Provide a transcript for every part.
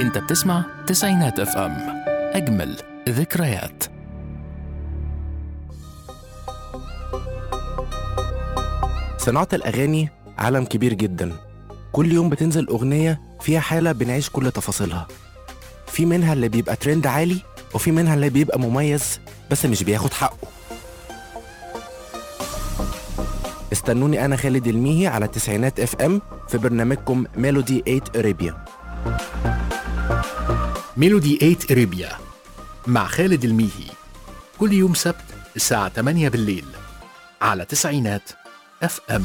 انت بتسمع تسعينات اف ام، اجمل ذكريات. صناعة الأغاني عالم كبير جدا. كل يوم بتنزل أغنية فيها حالة بنعيش كل تفاصيلها. في منها اللي بيبقى ترند عالي، وفي منها اللي بيبقى مميز بس مش بياخد حقه. استنوني أنا خالد الميهي على تسعينات اف ام في برنامجكم ميلودي 8 أريبيا. ميلودي 8 أريبيا مع خالد الميهي، كل يوم سبت الساعة 8 بالليل على تسعينات اف ام.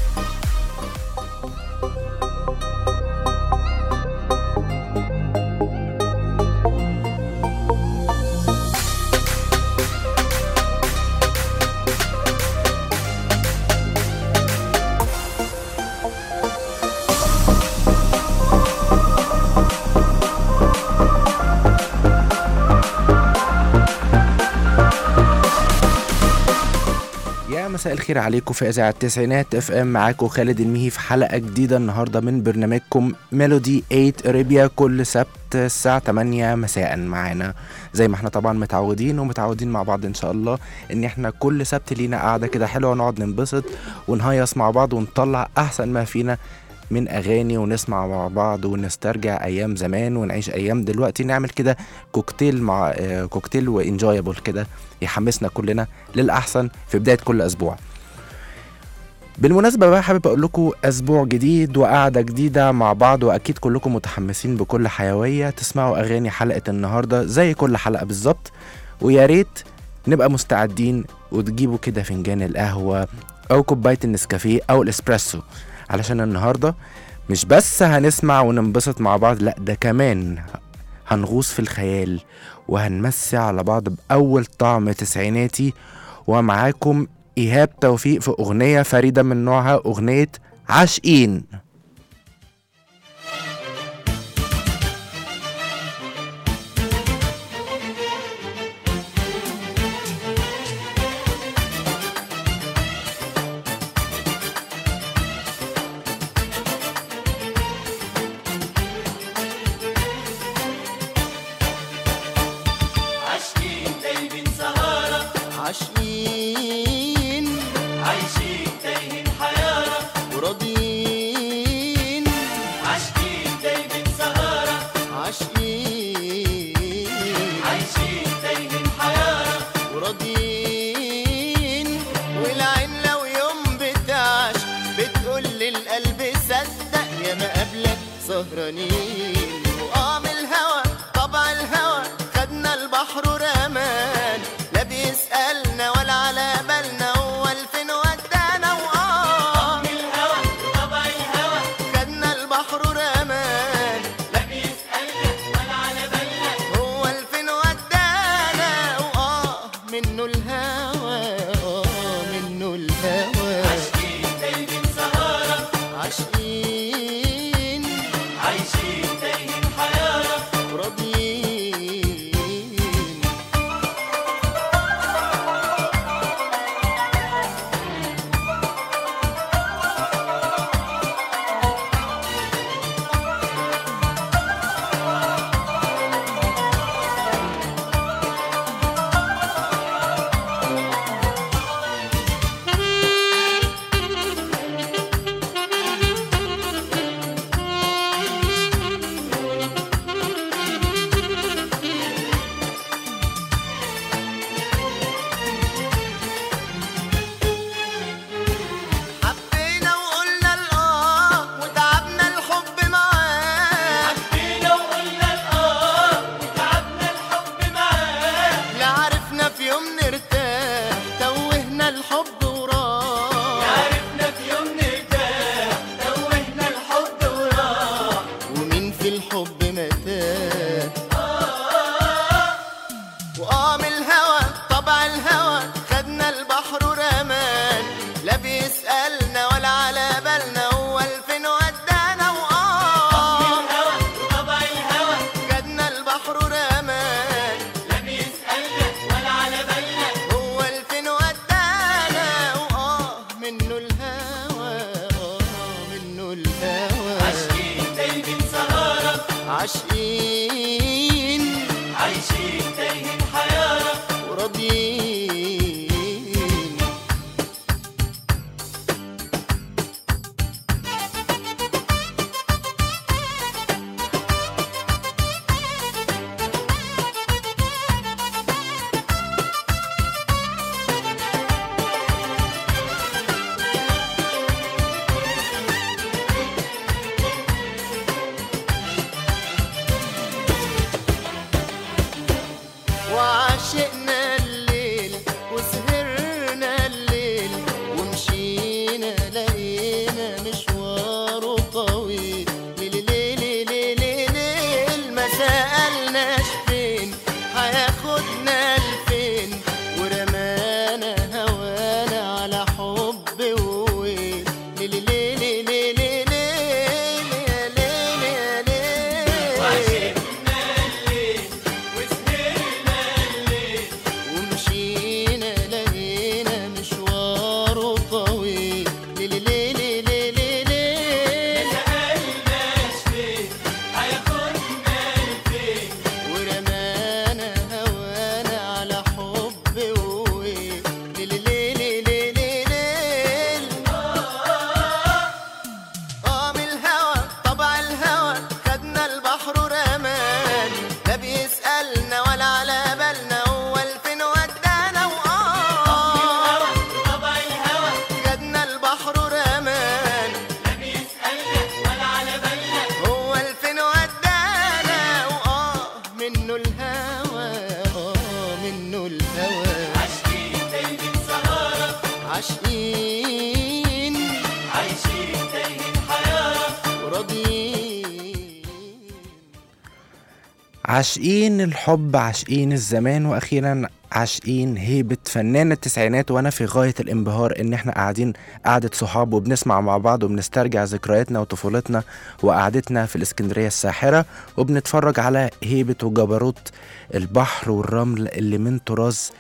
مساء الخير عليكم في إذاعة التسعينات اف ام. معاكم خالد الميهي في حلقة جديدة النهاردة من برنامجكم ميلودي 8 أريبيا، كل سبت الساعة 8 مساء معانا. زي ما احنا طبعا متعودين مع بعض ان شاء الله ان احنا كل سبت لينا قاعدة كده حلوة، نقعد ننبسط ونهيص مع بعض ونطلع احسن ما فينا من اغاني، ونسمع مع بعض ونسترجع ايام زمان ونعيش ايام دلوقتي. نعمل كده كوكتيل مع كوكتيل وانجويبل كده يحمسنا كلنا للاحسن في بداية كل اسبوع. بالمناسبة بقى حابب اقول لكم اسبوع جديد وقعدة جديدة مع بعض، واكيد كلكم متحمسين بكل حيوية تسمعوا اغاني حلقة النهاردة زي كل حلقة بالظبط. ويا ريت نبقى مستعدين وتجيبوا كده فنجان القهوة او كوباية النسكافيه او الاسبريسو، علشان النهاردة مش بس هنسمع وننبسط مع بعض، لا ده كمان هنغوص في الخيال وهنمسي على بعض بأول طعم تسعيناتي. ومعاكم إيهاب توفيق في أغنية فريدة من نوعها، أغنية عاشقين. عاشقين عاشقين عايشين تايهين حيارة وراضيين. وعاشقنا الليل وسهرنا الليل ومشينا لقينا مشواره طويل. ليل ليل ليل ليل ما سألناش فين هياخدنا لفين ورمانا هوانا على حب وويل. ليل ليل ليل ليل يا ليل يا ليل وعاشقنا الليل وسهرنا الليل ومشينا لقينا مشواره طويل. ليل ليل ليل ليل ما سألناش فين هياخدنا لفين ورمانا هوانا على حب وويل. ليل ليل ليل ليل من الهوى طبع الهوى خدنا البحر رمان لا بيسألنا ولا على بالنا هو الفين ودانا. طبع الهوى خدنا البحر رمان لا بيسألنا ولا على بالنا هو الفين ودانا. منه الهوى منه الهوى عاشقين تايهين سهارة عاشقين عايشين تايهين حيارة وراضيين. عاشقين الحب، عاشقين الزمان، واخيرا عاشقين هيبة فنان التسعينات. وانا في غاية الانبهار ان احنا قاعدين قعدة صحاب وبنسمع مع بعض وبنسترجع ذكرياتنا وطفولتنا وقعدتنا في الاسكندرية الساحرة وبنتفرج على هيبة وجبروت البحر والرمل اللي من طراز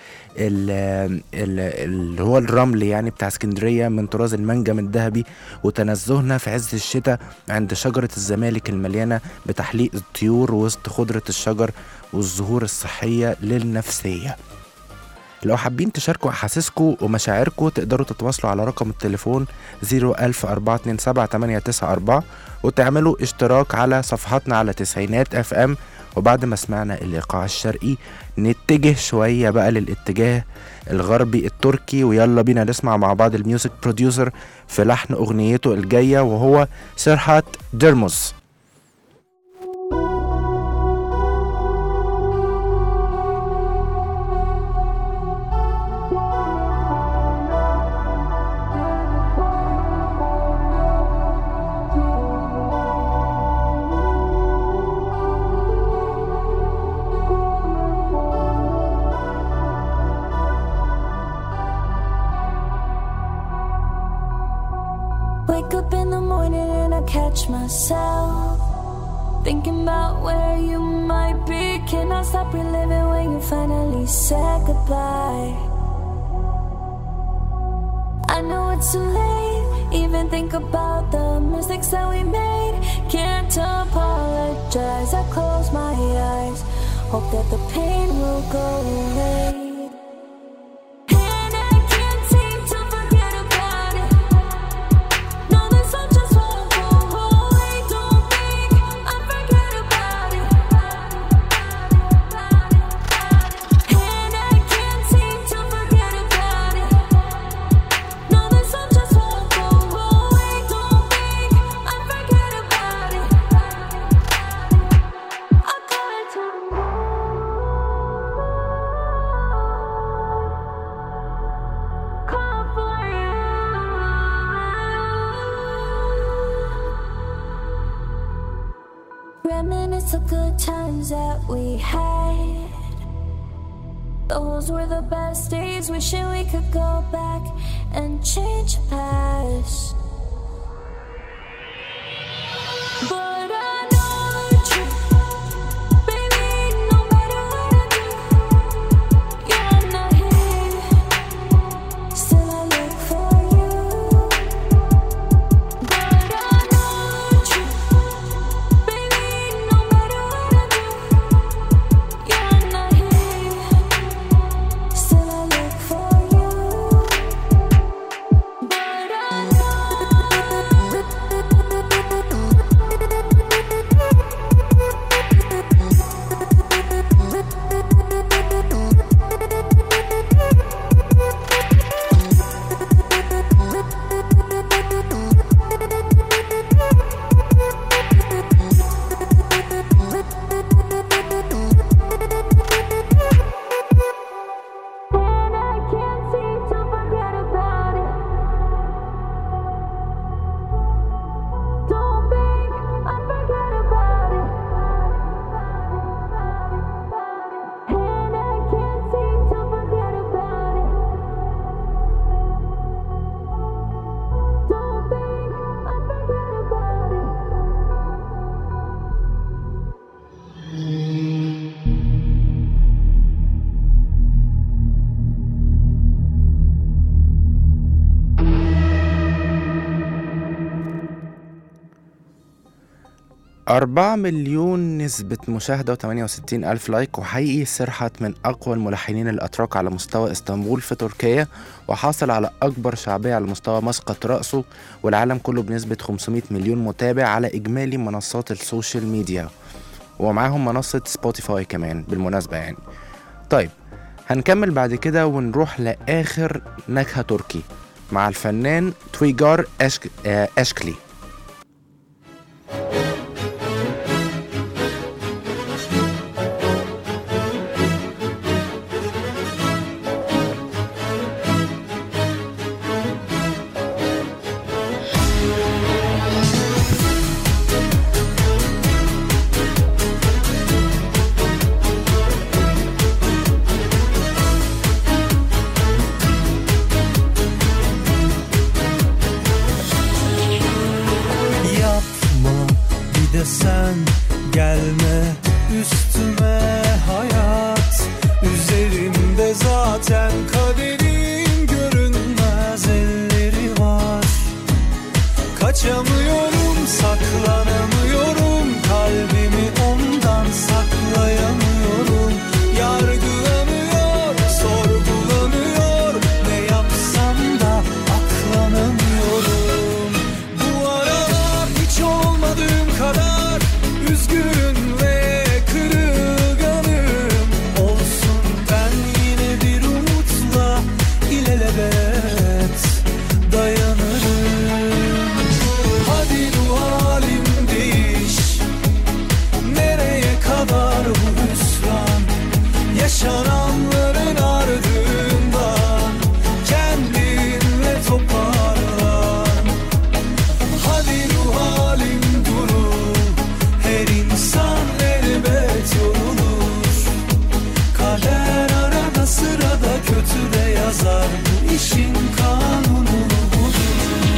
اللي هو الرمل يعني بتاع اسكندرية، من طراز المنجم الذهبي، وتنزهنا في عز الشتاء عند شجرة الزمالك المليانة بتحليق الطيور وسط خضرة الشجر والزهور الصحية للنفسية. لو حابين تشاركوا أحاسيسكم ومشاعركم تقدروا تتواصلوا على رقم التليفون 014278994 وتعملوا اشتراك على صفحاتنا على تسعينات FM. وبعد ما سمعنا الإيقاع الشرقي نتجه شوية بقى للاتجاه الغربي التركي، ويلا بينا نسمع مع بعض الميوزك بروديوسر في لحن أغنيته الجاية وهو سيرهات ديرموس. Wake up in the morning and I catch myself thinking about where you might be. Cannot stop reliving when you finally said goodbye. I know it's too late, even think about the mistakes that we made. Can't apologize, I close my eyes, hope that the pain will go away. Reminisce the good times that we had. Those were the best days, wishing we could go back and change the past. But I know the truth, baby, no matter what I do, you're not here, still I look for you. But I know the truth, baby, no matter 4 مليون نسبة مشاهدة و68 ألف لايك. وحقيقي سرحت من أقوى الملحنين الأتراك على مستوى اسطنبول في تركيا، وحاصل على أكبر شعبية على مستوى مسقط رأسه والعالم كله بنسبة 500 مليون متابع على إجمالي منصات السوشيال ميديا، ومعاهم منصة سبوتيفاي كمان بالمناسبة يعني. طيب هنكمل بعد كده ونروح لآخر نكهة تركي مع الفنان تويجار أشكلي. Sen gelme üstüme hayat, üzerimde zaten kaderin görünmez elleri var. Kaçamıyorum, saklanamıyorum, kalbimi ondan saklayamıyorum. Yargılanıyor, sorgulanıyor, ne yapsam da aklanamıyorum. Bu aralar hiç olmadığım kadar üzgün ve kırılganım. Olsun ben yine bir umutla ilelebet dayanırım. Hadi ruh halim değiş, nereye kadar bu hüsran? Yaşananların ardından kendinle toparlan. Hadi ruh halim durur, her insan elbet yorulur. Kader arada sırada kötü de yazar, bu işin kanunu budur.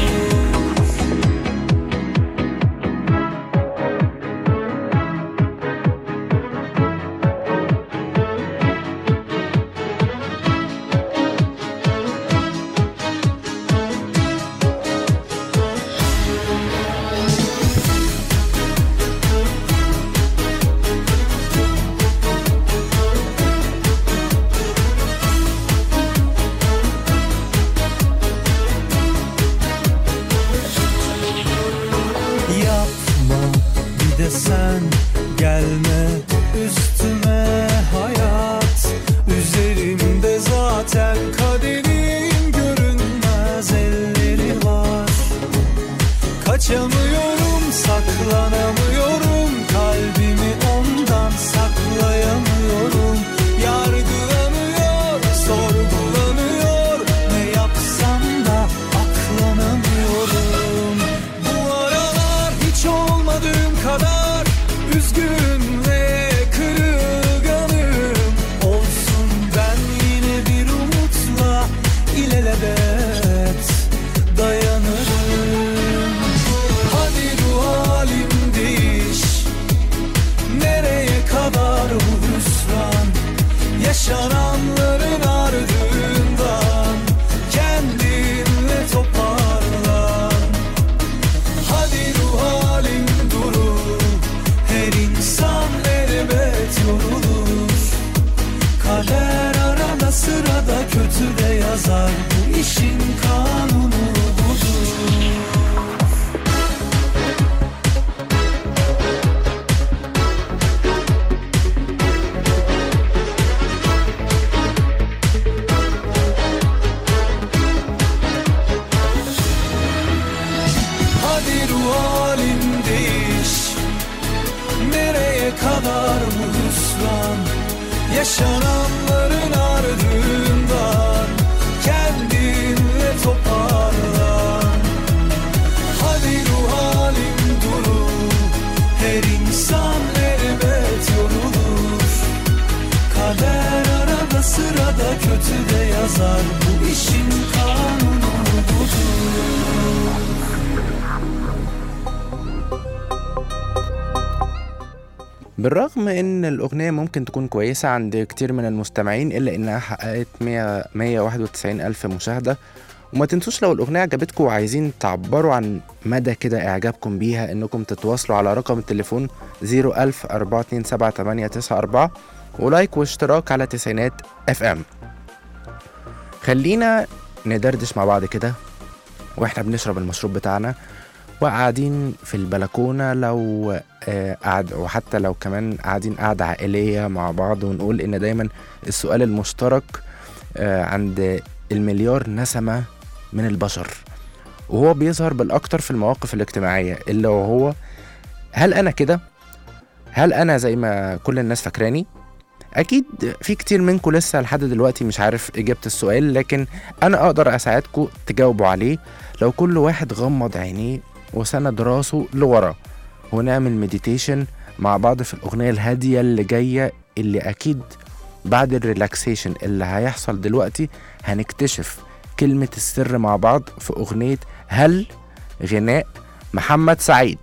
Yapma bir de sen gelme üstüme hayat, üzerimde zaten kaderin görünmez elleri var. Kaçamıyorum, saklanamıyorum, kalbimi ondan saklayamıyorum. Yargılanıyor, sorgulanıyor, ne yapsam da aklanamıyorum. Bu aralar hiç olmadığım kadar üzgün ve kırılganım. Olsun ben yine bir umutla ilelebet dayanırım. Hadi ruh halim değiş, nereye kadar bu hüsran? Yaşananların ardından kendinle toparlan. Hadi ruh halim durur, her insan elbet yorulur. Kader arada sırada kötü de yazar, bu işin kanunu budur. Hadi ruh halim değiş, nereye kadar bu hüsran? Yaşananların ardından kendinle toparlan. Hadi ruh halim durur, her insan elbet yorulur. Kader arada sırada kötü de yazar, bu işin kanunu budur. بالرغم ان الاغنية ممكن تكون كويسة عند كتير من المستمعين، الا انها حققت 191 الف مشاهدة وما تنسوش لو الأغنية عجبتكم وعايزين تعبروا عن مدى كده إعجابكم بيها إنكم تتواصلوا على رقم التليفون 010427894 ولايك واشتراك على تسعينات FM. خلينا ندردش مع بعض كده واحنا بنشرب المشروب بتاعنا وقاعدين في البلكونة، لو قاعد وحتى لو كمان قاعدين قاعدة عائلية مع بعض، ونقول إن دايما السؤال المشترك عند المليار نسمة من البشر، وهو بيظهر بالأكتر في المواقف الاجتماعية، اللي هو هل أنا كده؟ هل أنا زي ما كل الناس فاكراني؟ أكيد في كتير منكم لسه لحد دلوقتي مش عارف إجابة السؤال، لكن أنا أقدر أساعدكم تجاوبوا عليه لو كل واحد غمض عينيه وسند راسه لورا، ونعمل مديتيشن مع بعض في الأغنية الهادية اللي جاية، اللي أكيد بعد الريلاكسيشن اللي هيحصل دلوقتي هنكتشف كلمة السر مع بعض في أغنية هل غناء محمد سعيد.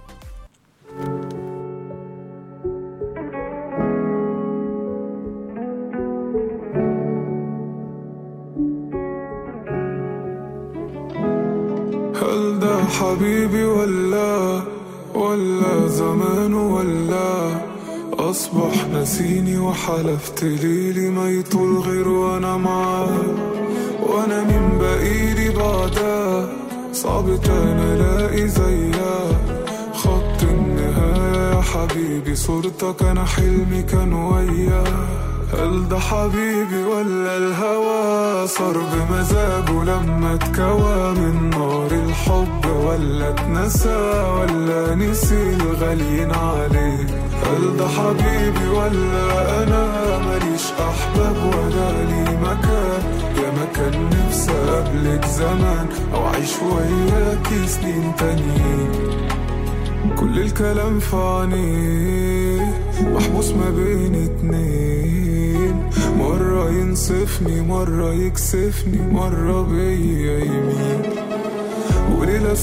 هل ده حبيبي ولا زمان ولا أصبح نسيني وحلفت ليلي ما يطول غير وأنا معاه، وأنا من بقيلي بعدها صعب أنا ألاقي زيها خط النهاية. يا حبيبي صورتك أنا حلمي كان وياه. هل ده حبيبي ولا الهوى صار بمزاجه لما اتكوى من نار الحب، ولا اتنسى ولا نسي الغاليين عليه؟ هل ده حبيبي ولا أنا ماليش أحباب ولا لي مكان؟ يا مكان نفسي قبلك زمان أو أعيش وياكي سنين تانيين. كل الكلام في عينيه محبوس ما بين اتنين، مرة ينصفني مرة يكسفني مرة بيا يمين، وليه لا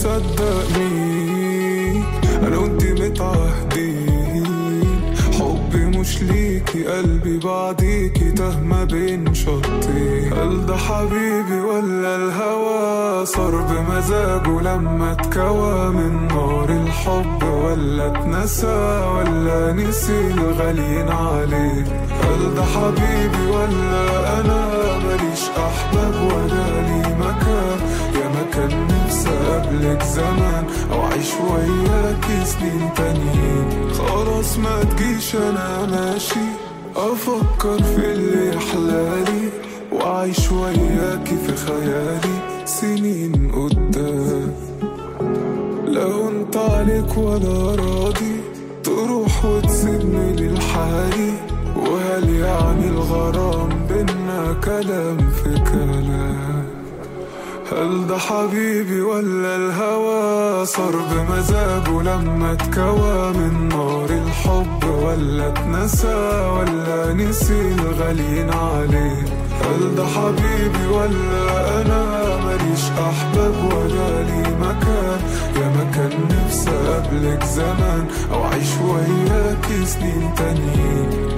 صدقني أنا وانتي متعهدين، حبي مش ليكي قلبي بعديكي تهمة بين شطين. هل ده حبيبي ولا الهوى صار بمزاجه لما اتكوى من نار الحب، ولا اتنسى ولا نسي الغاليين عليه؟ هل ده حبيبي ولا أنا ماليش أحباب ولا لي مكان؟ يا مكان نفسي قبلك زمان أو أعيش وياكي سنين تانيين. خلاص ما تجيش أنا ماشي أفكر في اللي يحلالي وأعيش وياكي في خيالي سنين قدام. لو انت عليك ولا راضي تروح وتسيبني للحالي، وهل يعني الغرام بينا كلام في كلام؟ هل ده حبيبي ولا الهوى صار بمزاجه لما اتكوى من نار الحب، ولا اتنسى ولا نسي الغاليين عليه؟ هل ده حبيبي ولا أنا ماليش أحباب ولا لي مكان؟ يا مكان نفسي قبلك زمان أو أعيش وياكي سنين تانيين.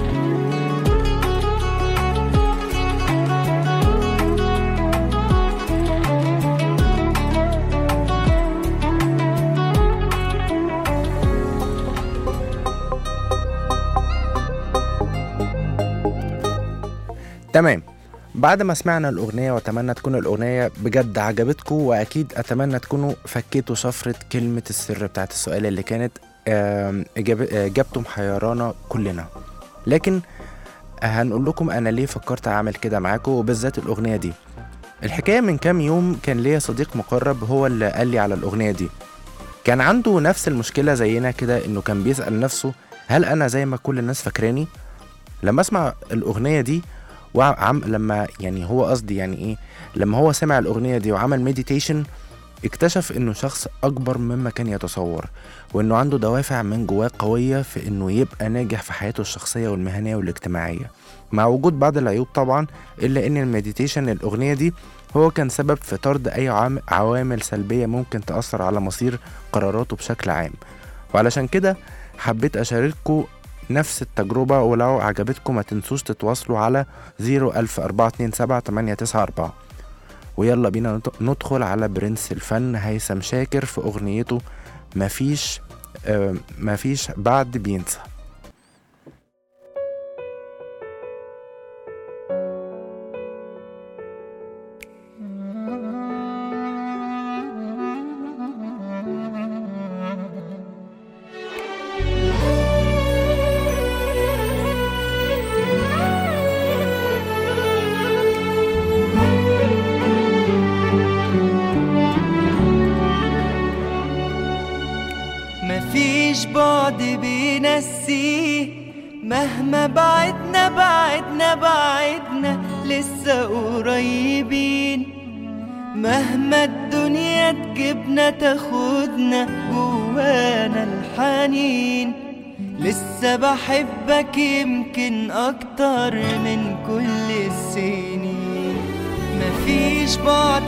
تمام، بعد ما سمعنا الأغنية وأتمنى تكون الأغنية بجد عجبتكم، وأكيد أتمنى تكونوا فكيتوا شفرة كلمة السر بتاعت السؤال اللي كانت إجابته محيرانا كلنا. لكن هنقول لكم أنا ليه فكرت أعمل كده معاكم وبالذات الأغنية دي. الحكاية من كام يوم كان ليا صديق مقرب هو اللي قال لي على الأغنية دي. كان عنده نفس المشكلة زينا كده، إنه كان بيسأل نفسه هل أنا زي ما كل الناس فاكراني؟ لما أسمع الأغنية دي لما يعني هو قصدي يعني ايه، لما هو سمع الأغنية دي وعمل مديتيشن اكتشف انه شخص اكبر مما كان يتصور، وانه عنده دوافع من جواه قوية في انه يبقى ناجح في حياته الشخصية والمهنية والاجتماعية، مع وجود بعض العيوب طبعا، الا ان المديتيشن الأغنية دي هو كان سبب في طرد اي عوامل سلبية ممكن تأثر على مصير قراراته بشكل عام. وعلشان كده حبيت اشارككم نفس التجربة، ولو عجبتكم ما تنسوش تتواصلوا على 010427894. ويلا بينا ندخل على برنس الفن هيثم شاكر في أغنيته مفيش بعد بينسى. مفيش بعد بينسيه مهما بعدنا بعدنا بعدنا لسه قريبين، مهما الدنيا تجيبنا تاخدنا جوانا الحنين، لسه بحبك يمكن اكتر من كل السنين. مفيش بعد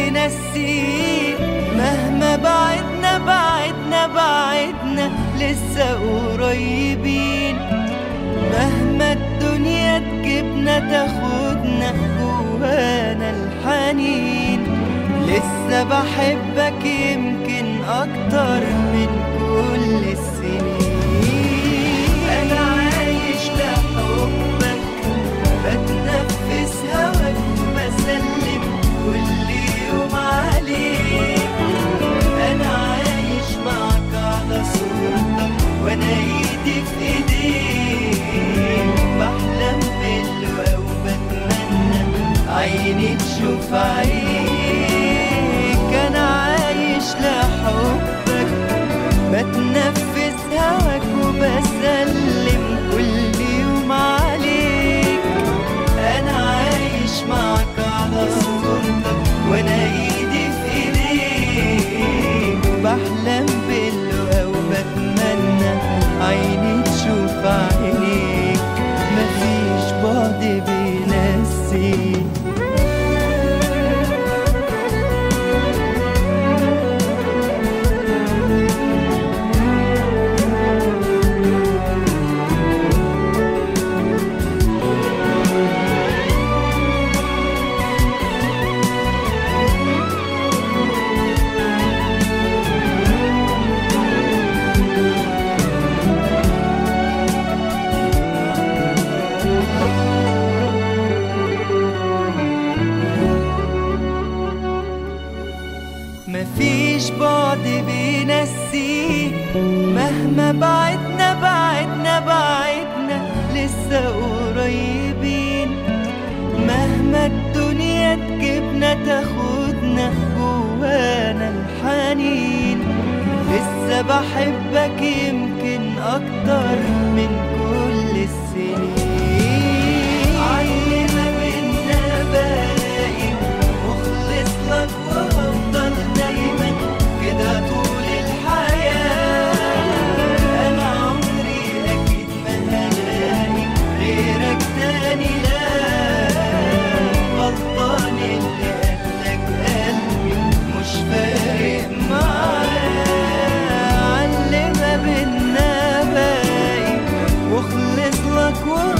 بينسيه مهما بعدنا بعدنا بعدنا لسه قريبين، مهما الدنيا تجيبنا تاخدنا جوانا الحنين، لسه بحبك يمكن اكتر من كل السنين. انا عايش لحبك بتنفس هواك وبسلم كل يوم عليك، انا عايش معك على صورتك وانا ايدي في ايديك، بحلم باللقا وبتمنى عيني تشوف عينيك. انا عايش لحبك بتنفس هواك وبسلم كل يوم عليك، انا عايش معك على صورتك وانا ايدي في ايديك، بحلم باللقا وبتمنى عيني تشوف عينيك. مفيش بعد بينسيك. مفيش بعد بينسيه مهما بعدنا بعدنا بعدنا لسه قريبين، مهما الدنيا تجيبنا تاخدنا جوانا الحنين، لسه بحبك يمكن اكتر من كل السنين. علم بينا باقي مخلص لك وافضل دايما كده طول الحياة، انا عمري اكيد ما هلاقي غيرك تاني، لا غلطان اللي قالك قلبي مش فارق معاه. علم بينا باقي واخلص لك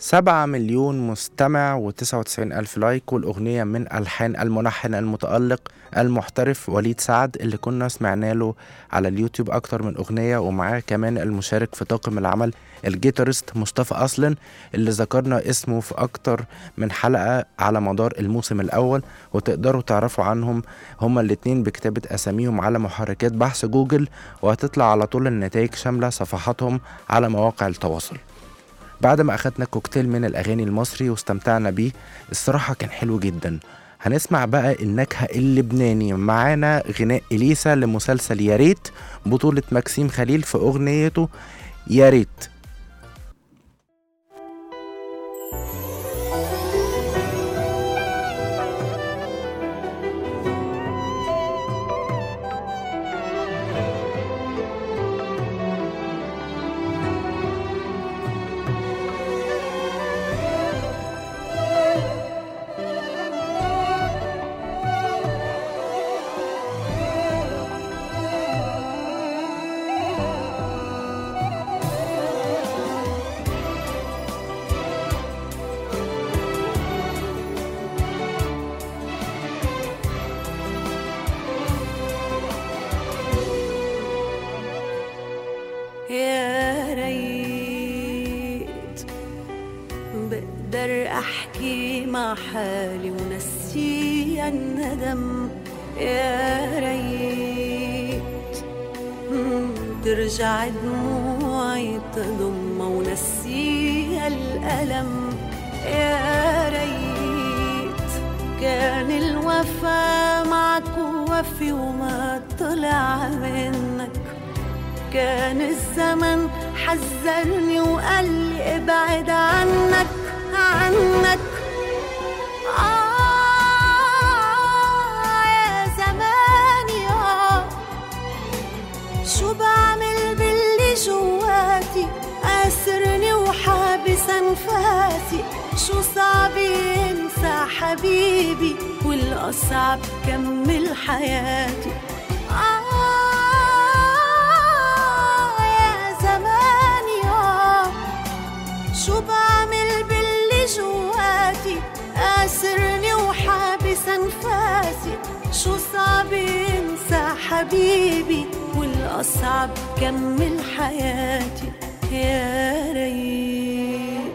7 مليون مستمع و99 ألف لايك، والأغنية من ألحان الملحن المتألق المحترف وليد سعد اللي كنا سمعنا له على اليوتيوب أكتر من أغنية، ومعاه كمان المشارك في طاقم العمل الجيتارست مصطفى أصلن اللي ذكرنا اسمه في أكتر من حلقة على مدار الموسم الأول، وتقدروا تعرفوا عنهم هما الاتنين بكتابة أساميهم على محركات بحث جوجل، وهتطلع على طول النتائج شاملة صفحاتهم على مواقع التواصل. بعد ما أخدنا كوكتيل من الأغاني المصري واستمتعنا بيه الصراحة كان حلو جدا، هنسمع بقى النكهة اللبناني. معانا غناء إليسا لمسلسل يا ريت بطولة مكسيم خليل في أغنيته يا ريت. يا ريت بقدر أحكي مع حالي ونسي الندم. يا ريت ترجع دموعي تضم ونسي الألم. يا ريت كان الوفا معك وفي وما طلع منك. كان الزمن حذرني وقال لي ابعد عنك عنك. يا زماني شو بعمل باللي جواتي؟ أسرني وحابس أنفاسي. شو صعب ينسى حبيبي والأصعب كمل حياتي. شو بعمل باللي جواتي؟ أسرني وحابس أنفاسي. شو صعب ينسى حبيبي والأصعب كمل حياتي. يا ريت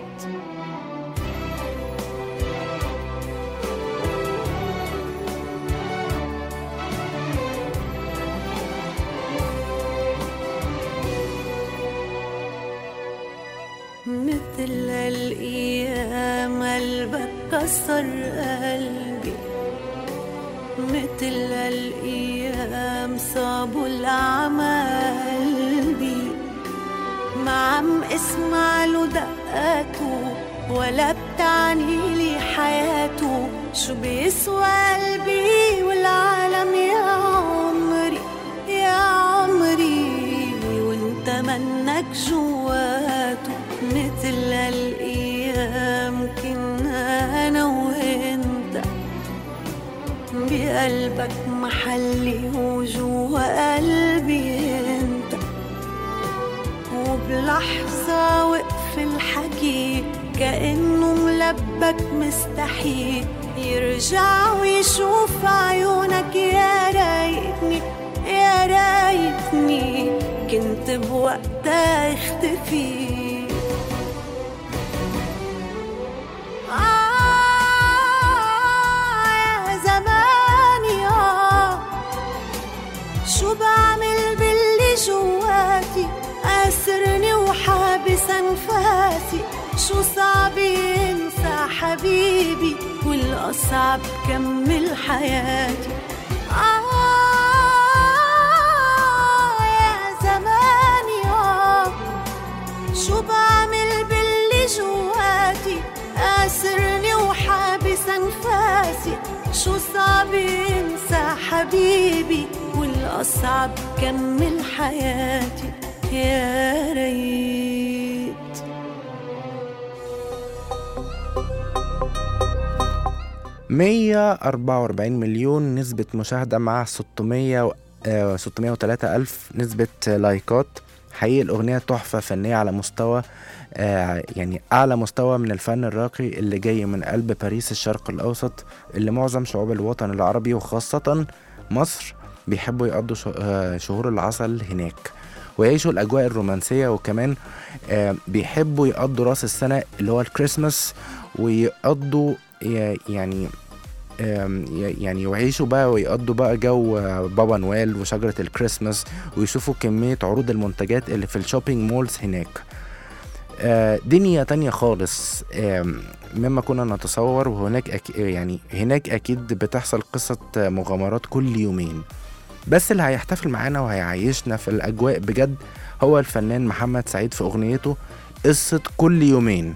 'مثل الأيام قلبك كسر قلبي، مثل الأيام صابوا الأعمى قلبي. ما عم اسمع له دقاته ولا بتعني لي حياته. شو بيسوى قلبي والعالم يا عمري يا عمري وانت منك جواته. مثل الأيام كنا أنا وإنت، بقلبك محلي وجوا قلبي انت. وبلحظة وقف الحكي كأنه ملبك مستحيل يرجع ويشوف عيونك. يا ريتني يا ريتني كنت بوقتها اختفي. يا زماني شو بعمل باللي جواتي؟ أسرني وحابس أنفاسي. شو صعب ينسى حبيبي والأصعب كمل حياتي. يا زماني شو بعمل باللي جواتي؟ أسرني وحابس أنفاسي. شو صعب ينسى حبيبي والأصعب كمل حياتي. يا ريت 144 مليون نسبة مشاهدة مع 603 ألف نسبة لايكات. حقيقي الأغنية تحفة فنية على مستوى يعني أعلى مستوى من الفن الراقي اللي جاي من قلب باريس الشرق الأوسط، اللي معظم شعوب الوطن العربي وخاصة مصر بيحبوا يقضوا شهور العسل هناك ويعيشوا الأجواء الرومانسية، وكمان بيحبوا يقضوا راس السنة اللي هو الكريسماس، ويقضوا يعني ويعيشوا بقى ويقضوا بقى جو بابا نويل وشجرة الكريسماس، ويشوفوا كمية عروض المنتجات اللي في الشوبينج مولز هناك. دنيا تانية خالص مما كنا نتصور، وهناك هناك أكيد بتحصل قصة مغامرات كل يومين. بس اللي هيحتفل معانا وهيعيشنا في الأجواء بجد هو الفنان محمد سعيد في أغنيته قصة كل يومين.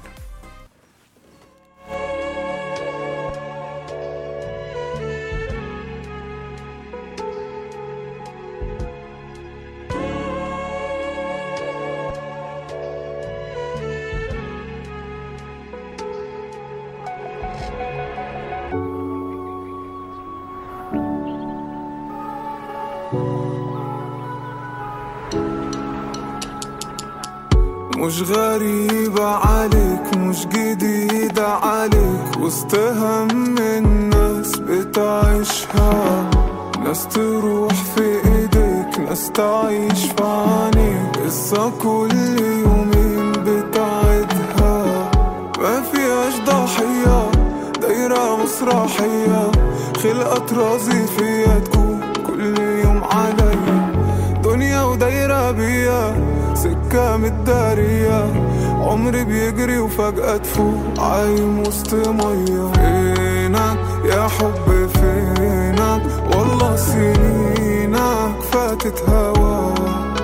مش غريبة عليك، مش جديدة عليك، وسط هم الناس بتعيشها، ناس تروح في ايديك، ناس تعيش في عينيك، قصة كل يومين بتعيدها، ما فيهاش ضحية، دايرة مسرحية، خلقت رازي فيها تكون كل يوم عليا، دنيا ودايرة بيا سكة متدارية، عمري بيجري وفجأة تفوق عايم وسط مية. فينك يا حب فينك، والله سنينك فاتت هوا،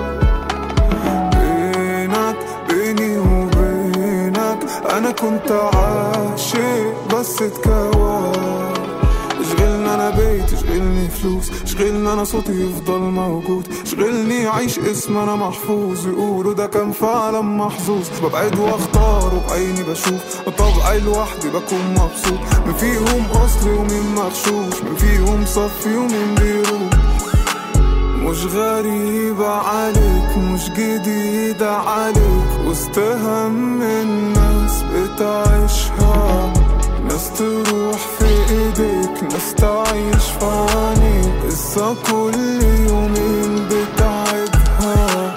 بينك بيني وبينك أنا كنت عاشق بس اتكوى، اشغلني انا بيت، اشغلني فلوس، اشغلني انا صوتي يفضل موجود، اشغلني عيش اسم انا محفوظ، يقولوا ده كان فعلا محظوظ، ببعد واختار وبعيني بشوف، وطبعي لوحدي بكون مبسوط، من فيهم اصلي ومين مغشوش، من فيهم صفي ومين بيروح. مش غريبة عليك، مش جديدة عليك، وسط هم الناس بتعيشها، ناس تروح في ايديك، ناس تعيش في عينيك، قصة كل يومين بتعيدها.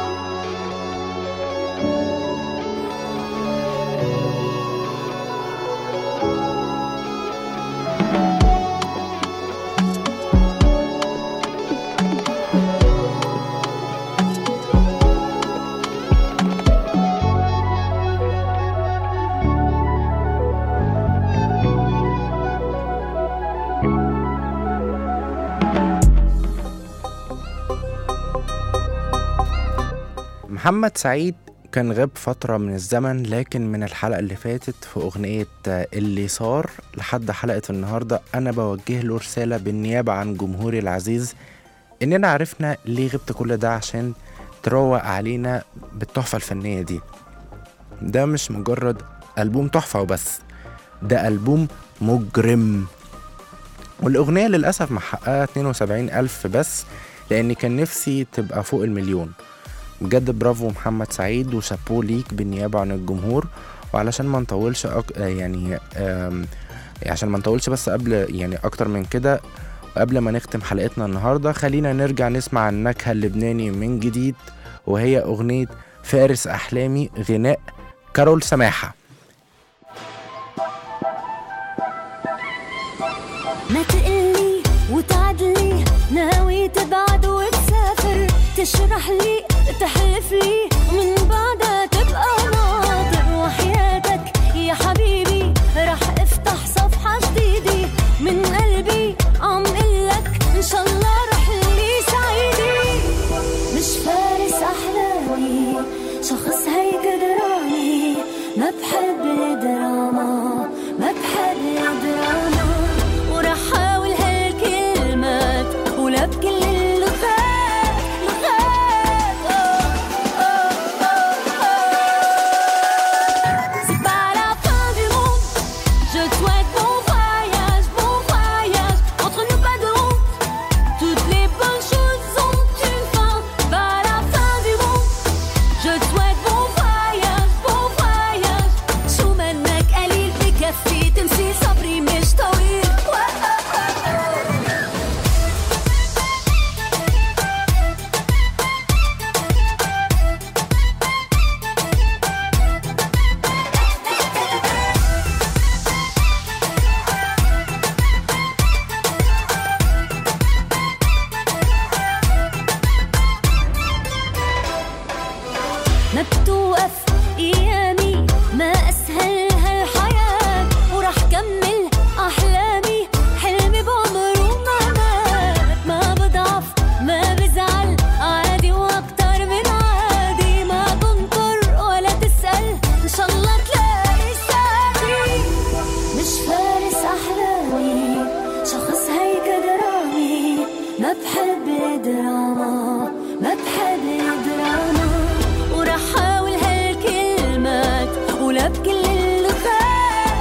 محمد سعيد كان غاب فترة من الزمن، لكن من الحلقة اللي فاتت في أغنية اللي صار لحد حلقة النهاردة أنا بوجه له رسالة بالنيابة عن جمهوري العزيز، إننا عرفنا ليه غبت كل ده عشان تروق علينا بالتحفة الفنية دي. ده مش مجرد ألبوم تحفة وبس، ده ألبوم مجرم، والأغنية للأسف محققة 72,000 بس، لأني كان نفسي تبقى فوق 1,000,000. بجد برافو محمد سعيد وشابو ليك بالنيابة عن الجمهور. وعلشان ما نطولش عشان ما نطولش بس قبل اكتر من كده، قبل ما نختم حلقتنا النهاردة خلينا نرجع نسمع النكهة اللبناني من جديد، وهي أغنية فارس أحلامي غناء كارول سماحة. ما تقلي وتعدلي، ناوي تبعد وتسافر، تشرح لي تحلف لي، ومن بعدها تبقى ناطر، وحياتك يا حبيبي رح افتح صفحة جديدة، من قلبي عم قلك ان شاء الله رح لي سعيدي. مش فارس احلامي، شخص هيك درامي، ما بحب الدراما، ما بحب الدراما، ورح حاول هالكلمات ولا بكل اللغات. te souhaite bon voyage. شو منك قليل بكفي تمشي صبري مش طويل. ما بتوقف ايامي ما اسهل هالحياة وراح كمل احلامي حلمي بعمره ما مات. ما بضعف ما بزعل عادي واكتر من عادي. ما تنطر ولا تسأل ان شاء الله تلاقي سعدي. مش فارس احلامي شخص هيك درامي. ما بحب الدراما ما بحب الدراما. وراح حاول هالكلمات ولا بكل اللغات.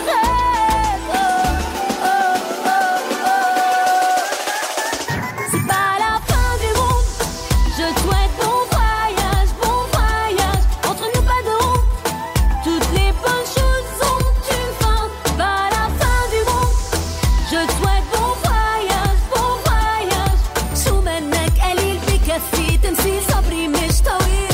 C'est pas la fin du monde. Je te souhaite bon voyage. Entre nous pas de honte. Toutes les bonnes choses ont une fin. Pas la fin du monde. Je te souhaite bon voyage. شو منك قليل بكفي تمشي صبري مش طويل.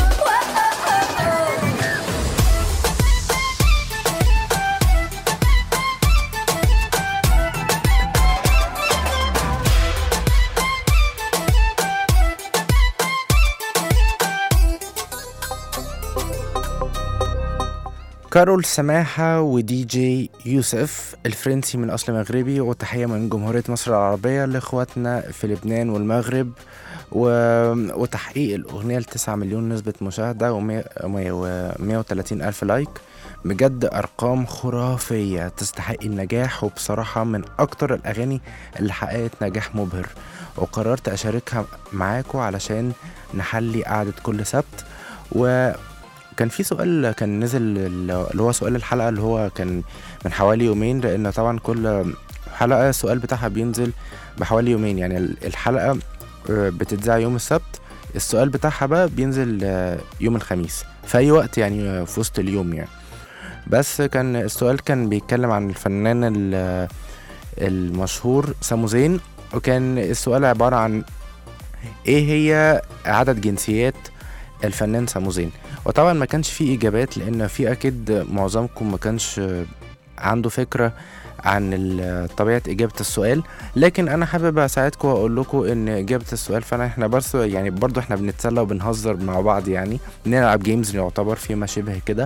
كارول سماحة ودي جي يوسف الفرنسي من أصل مغربي، وتحية من جمهورية مصر العربية لإخواتنا في لبنان والمغرب. وتحقيق الأغنية ل9 مليون نسبة مشاهدة و130 ألف لايك. بجد أرقام خرافية تستحق النجاح، وبصراحة من أكتر الأغاني اللي حققت نجاح مبهر. وقررت أشاركها معاكم علشان نحلي قعدة كل سبت. وكان في سؤال كان نزل اللي هو سؤال الحلقة اللي هو كان من حوالي يومين، لأن طبعا كل حلقة السؤال بتاعها بينزل بحوالي يومين. يعني الحلقة بتتذاع يوم السبت، السؤال بتاعها بقى بينزل يوم الخميس في أي وقت يعني في وسط اليوم يعني. بس كان السؤال كان بيتكلم عن الفنان المشهور سامو زين، وكان السؤال عبارة عن ايه هي عدد جنسيات الفنان سامو زين. وطبعا ما كانش فيه اجابات، لان في اكيد معظمكم ما كانش عنده فكرة عن طبيعة اجابة السؤال، لكن انا حابب اساعدكم واقول لكم ان اجابة السؤال فانا احنا بس يعني برضو احنا بنتسلى وبنهزر مع بعض، يعني بنلعب جيمز يعتبر فيما شبه كده.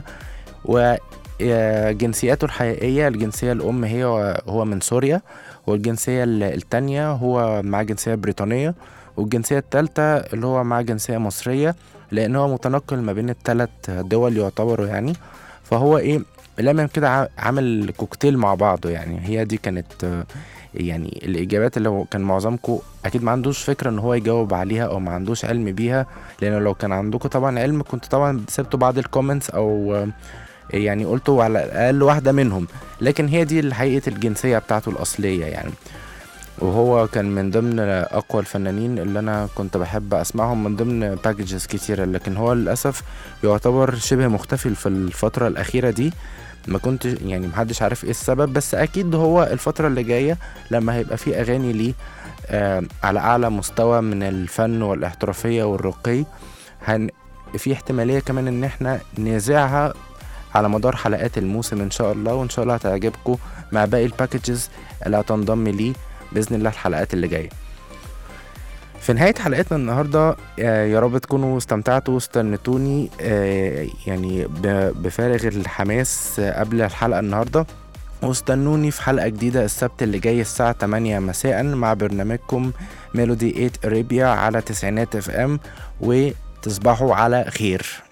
وجنسياته الحقيقية الجنسية الأم هو من سوريا، والجنسية التانية هو مع جنسية بريطانية، والجنسية التالتة اللي هو مع جنسية مصرية، لأنه هو متنقل ما بين الثلاث دول يعتبروا يعني. فهو لما كده عمل كوكتيل مع بعضه يعني. هي دي كانت يعني الإجابات اللي كان معظمكم أكيد ما عندوش فكرة إن هو يجاوب عليها أو ما عندوش علم بيها، لأنه لو كان عندكم طبعا علم كنت طبعا سبتوا بعض الكومنتس أو يعني قلتوا على الأقل واحدة منهم. لكن هي دي حقيقة الجنسية بتاعته الأصلية يعني. وهو كان من ضمن أقوى الفنانين اللي أنا كنت بحب أسمعهم من ضمن باكجز كتيرة، لكن هو للأسف يعتبر شبه مختفي في الفترة الأخيرة دي. ما كنت يعني محدش عارف إيه السبب، بس أكيد هو الفترة اللي جاية لما هيبقى فيه أغاني ليه على أعلى مستوى من الفن والاحترافية والرقي، في احتمالية كمان إن احنا نذاعها على مدار حلقات الموسم إن شاء الله. وإن شاء الله هتعجبكم مع باقي الباكجز اللي هتنضم ليه بإذن الله الحلقات اللي جاية. في نهاية حلقتنا النهاردة يا رب تكونوا استمتعتوا واستنتوني يعني بفارغ الحماس قبل الحلقة النهاردة. واستنوني في حلقة جديدة السبت اللي جاي الساعة 8 مساء مع برنامجكم ميلودي 8 أريبيا على 90 FM، وتصبحوا على خير.